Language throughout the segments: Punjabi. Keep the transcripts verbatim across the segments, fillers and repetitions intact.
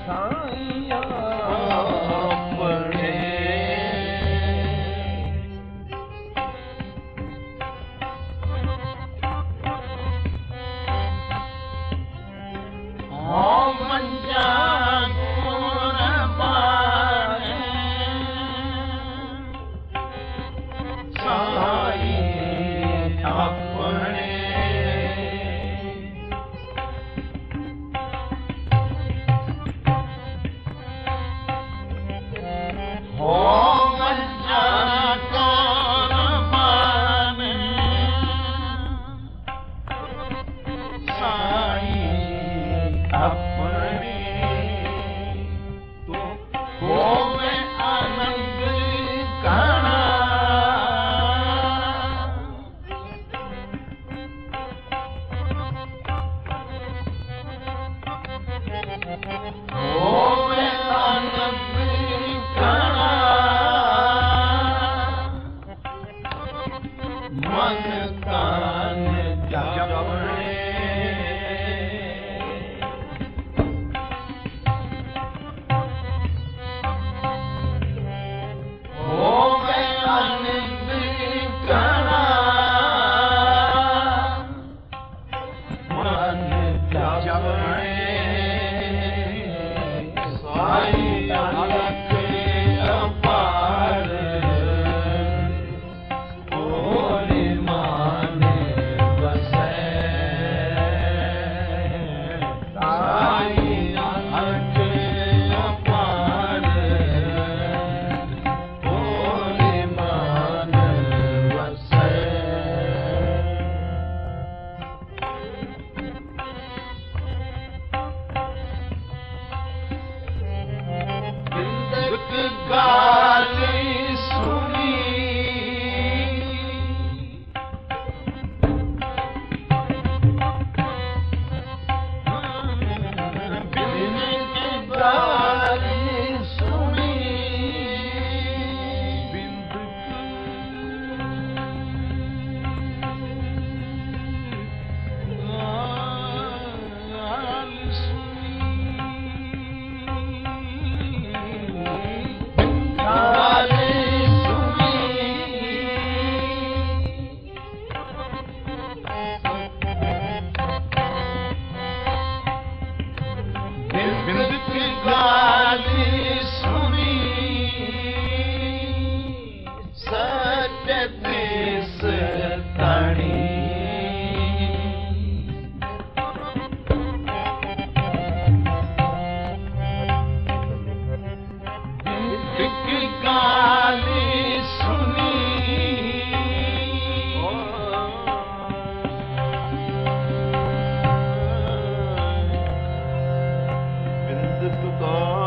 ਸਾਈਆਂ ਆਪਣੇ ਹੋ ਮੰਜਾ ਕੁਰਬਾਨ ਸਾਈ ਆਪਣੇ ਹੋ ਮੰਜਾ ਕੁਰਬਾਨ ਸਾਈ ਆਪਣੇ ਤੂੰ ਹੋਵੇ ਆਨੰਦ ਕਾਣਾ ਹੋਵੇ ਆਨੰਦ ਕਾਣਾ ਮਨ ਕਾਨ ਜਾਪਣੇ ਹੋਵੇ ਆਨੰਦ ਕਾਣਾ ਮਨ ਜਾਪਣੇ ਸਾਈ ਅਲਖ ਅਪਾਰ ਹੋਲੇ ਮਨ ਵਸੈ ਸਾਈ ਅਲਖ ਅਪਾਰ ਹੋਲੇ ਮਨ ਵਸੈ ਬਿੰਦਕ ਗਾਲੀ ਸੁਣੀ ਬਿੰਦਕ ਗਾਲੀ ਸੁਣੀ ਬਿੰਦਕ ਗਾਲੀ ਬਿੰਦਕ ਗਾਲੀ ਸੁਣੀ ਸੱਚ ਤਿਸ ਤਣੀ ਬਿੰਦਕ ਗਾਲੀ ਸੁਣੀ ਬਿੰਦਕ ਗਾਲੀ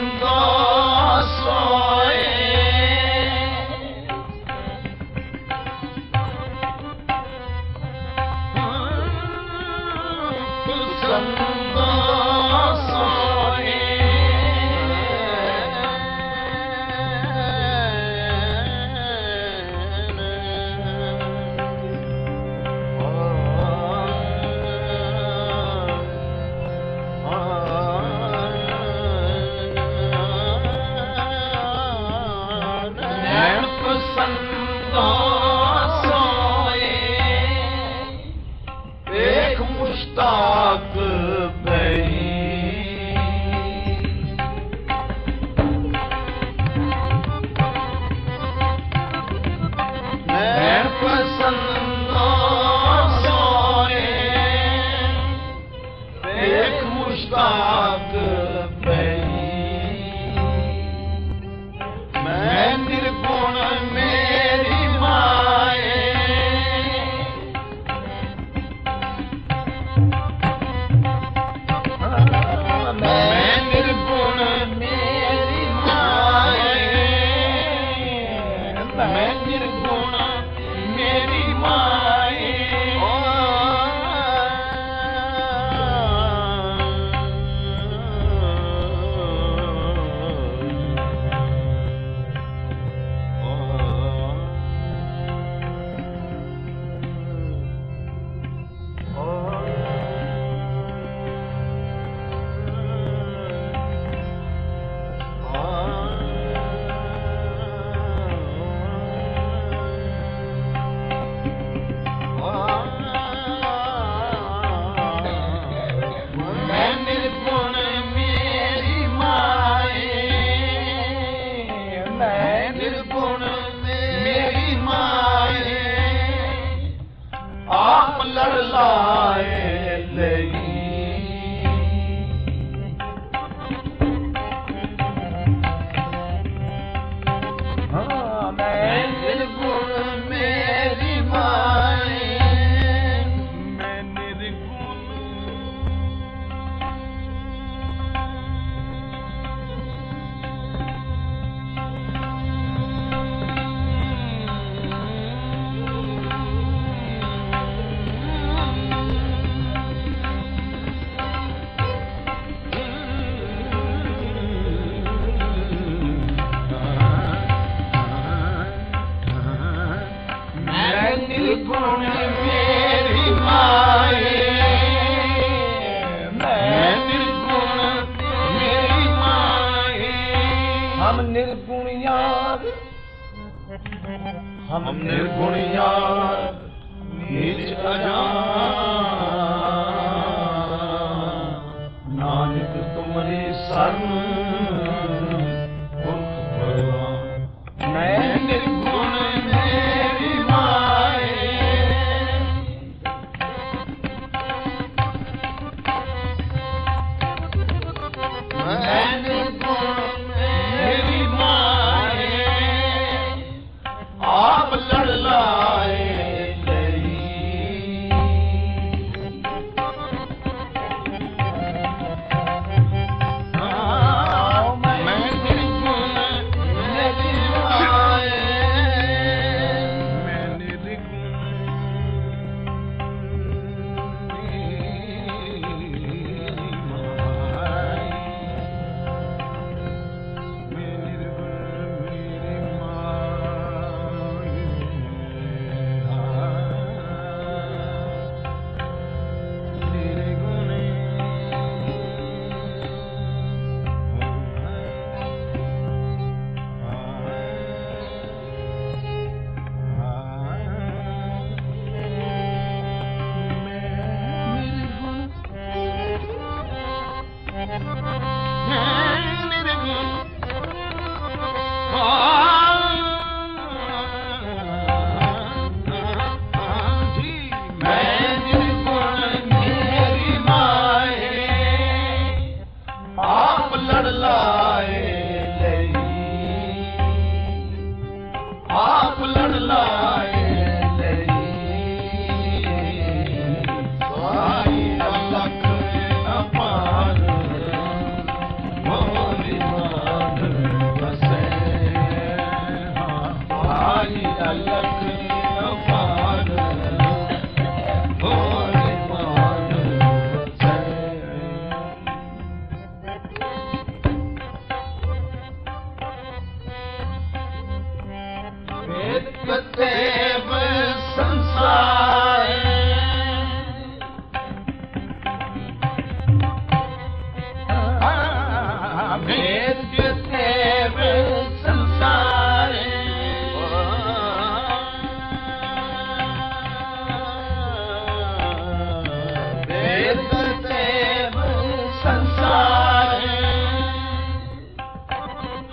ਆਪ ਲੜ ਲਾਏ ਲਈ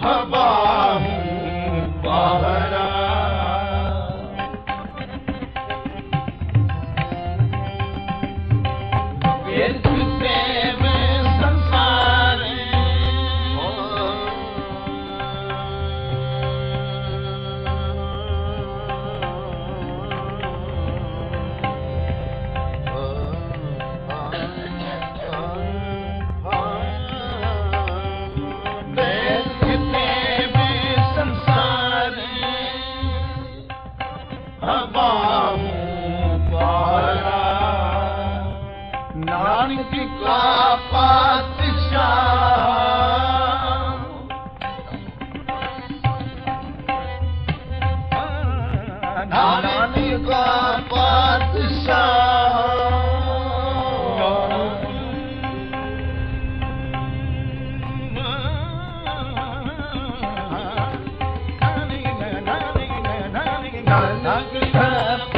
हवा हूँ बाहरा देखते में संसार नानक का पातशाह नानक का पातशाह नानक का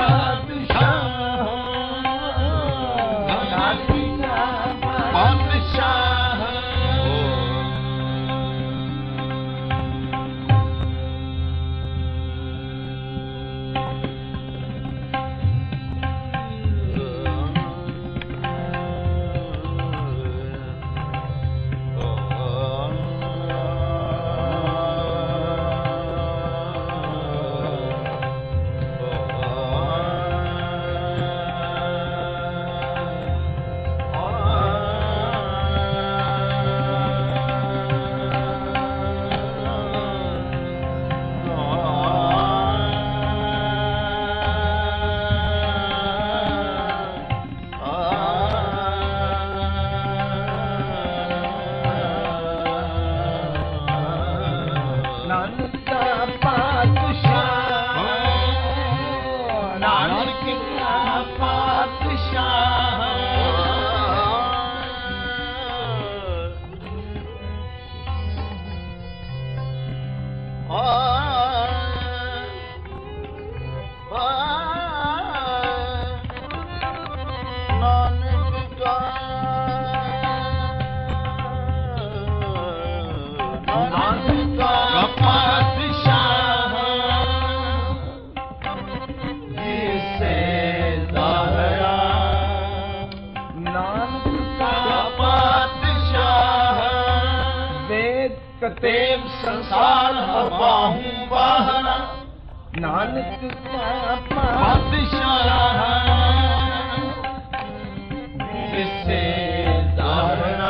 कतेब संसार हवा हूँ बाहरा नानक का पातशाह जिससे ज़ाहरा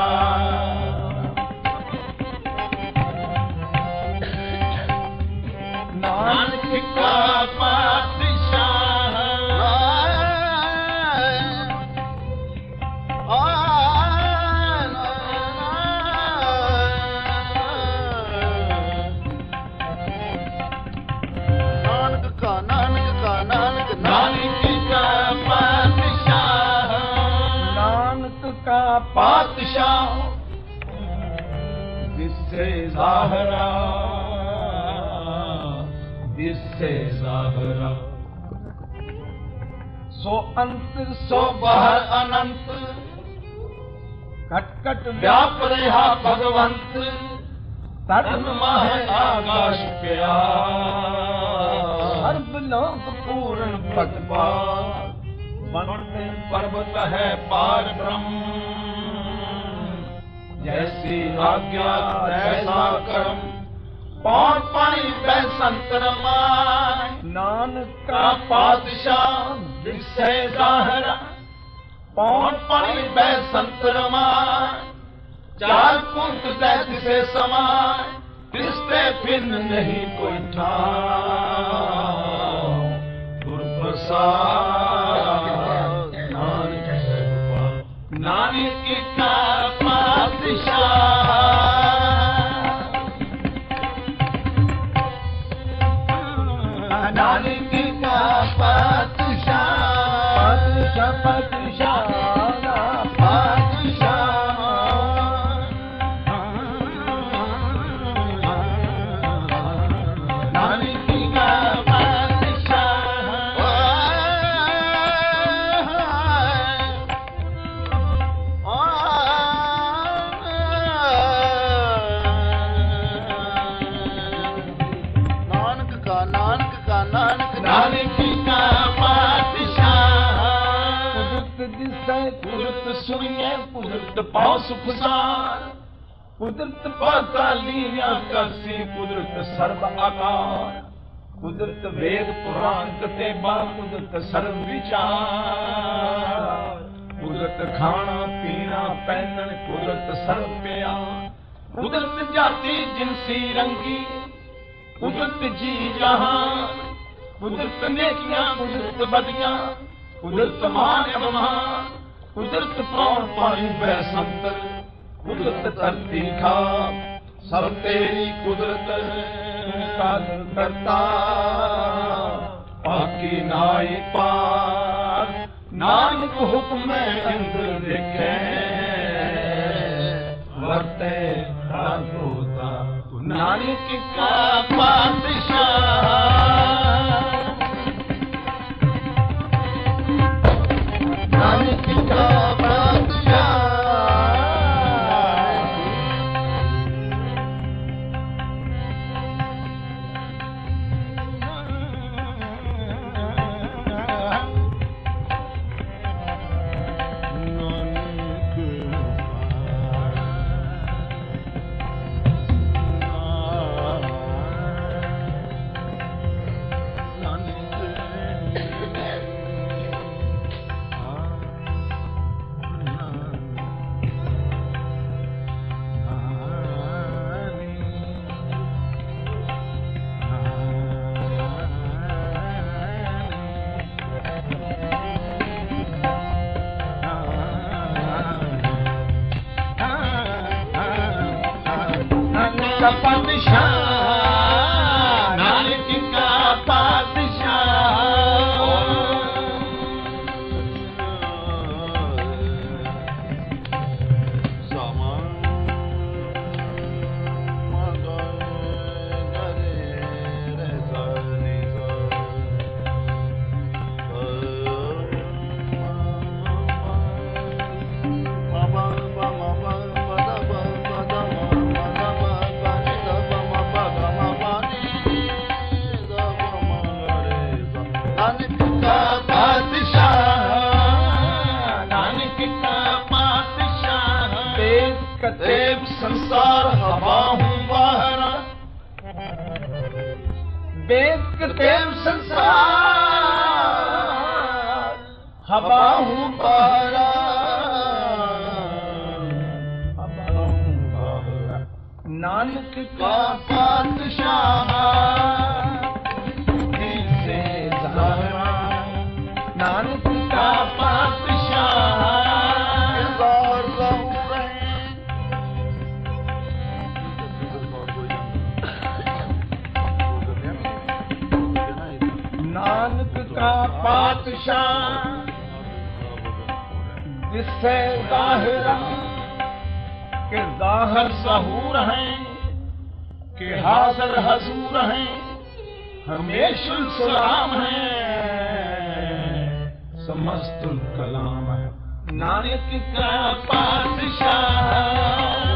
नानक का पातशाह का पातशाह जिससे ज़ाहरा जिससे ज़ाहरा सो अंत सो बाहर अनंत कट कट व्याप रहा भगवंत तन माह आकाश प्या सर्वलोक पूर्ण भगवान पर्वत है पार ब्रह्म जैसी आज्ञा तैसा कर्म पौन पानी बैसंतर माय नानक का पातशाह जिससे ज़ाहरा पौन पानी बैसंतर माय चार कुंत दैत से समाय तिसते भिन्न नहीं कोई ठाव दुर्प्रसाद नानक का पातशाह नानक का पातशाह पातशाह पातशाह नानक का पातशाह ਤੈ ਕੁਦਰਤ ਸੁਣੀਏ ਕੁਦਰਤ ਪਾਉ ਸੁਖਸਾਰ ਕੁਦਰਤ ਪਾਤਾਲੀ ਆਕਾਸੀ ਕੁਦਰਤ ਸਰਬ ਆਕਾਰ ਕੁਦਰਤ ਵੇਦ ਪੁਰਾਣ ਕਤੇਬਾ ਕੁਦਰਤ ਸਰਬ ਵਿਚਾਰ ਕੁਦਰਤ ਖਾਣਾ ਪੀਣਾ ਪਹਿਨਣ ਕੁਦਰਤ ਸਰਬ ਪਿਆਰ ਕੁਦਰਤ ਜਾਤੀ ਜਿਨਸੀ ਰੰਗੀ ਕੁਦਰਤ ਜੀ ਜਹਾਨ ਕੁਦਰਤ ਨੇਕੀਆਂ ਕੁਦਰਤ ਬਦੀਆਂ ਕੁਦਰਤ ਮਾਨ ਅਭਮਾਨ ਕੁਦਰਤ ਪੌਣ ਪਾਣੀ ਬੈ ਸੰਤਰ ਕੁਦਰਤ ਧਰਤੀ ਖਾ ਸਭ ਤੇਰੀ ਕੁਦਰਤ ਕਾਦਰ ਕਰਤਾ ਪਾਕੀ ਨਾਈ ਪਾਰ ਨਾਨਕ ਹੁਕਮ ਅੰਦਰ ਦੇਖੇ ਵਰਤੇ ਰਾਗੋਤਾ ਨਾਨਕ ਕਾ ਪਾਤਸ਼ਾਹ ਨਾਨਕ ਕਾ ਪਾਤਸ਼ਾਹ जिससे ज़ाहिर के ज़ाहिर ज़हूर हैं के हाज़िर हज़ूर हैं हमेशा सलाम हैं समस्तुल कलाम है नानक का पातशाह।